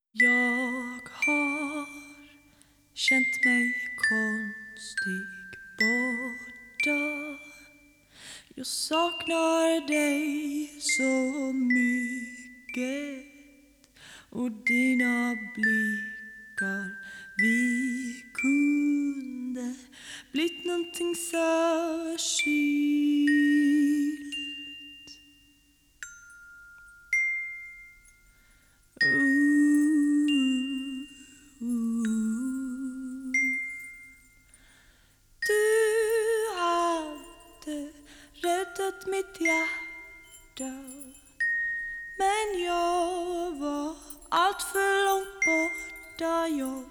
Jag har känt mig konstig borta. Jag saknar dig så mycket och dina blickar. Vi kunde blivit någonting särskilt. Du hade räddat mitt hjärta, men jag var allt för långt borta. Jag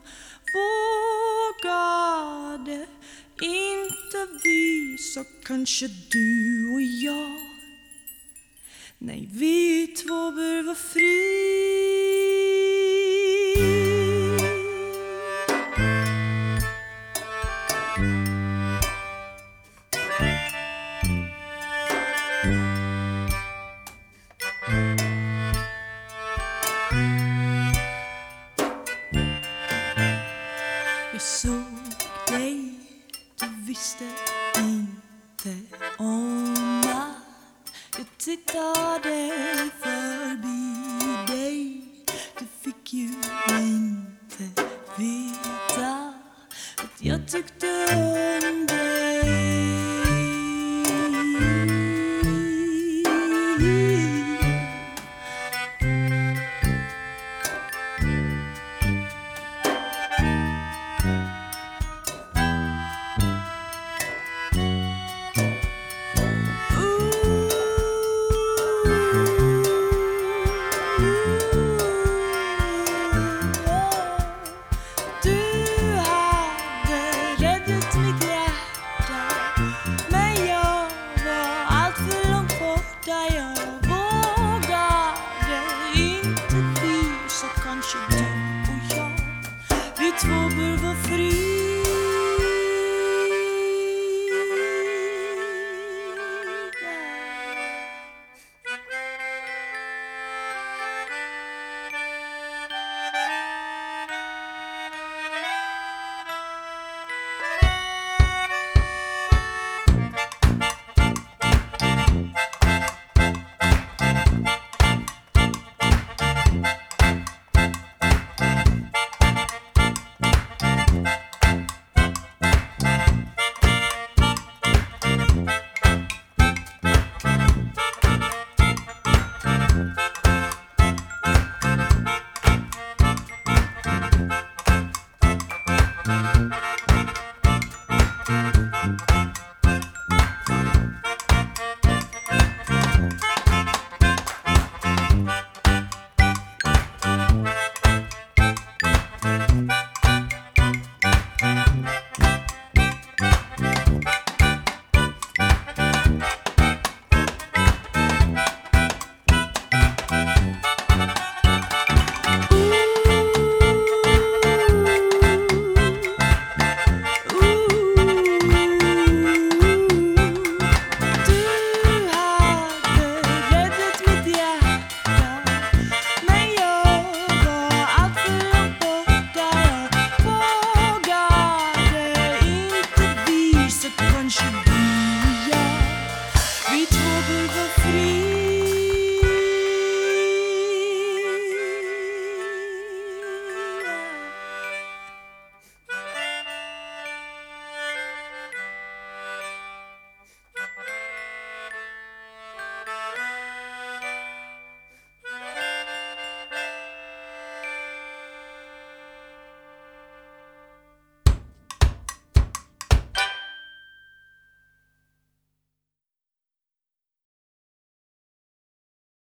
vågade inte visa, kanske du och jag. Nej, vi två bör vara fri. Jag såg dig, du visste inte om att jag tittade förbi dig. Du fick ju inte veta att jag tyckte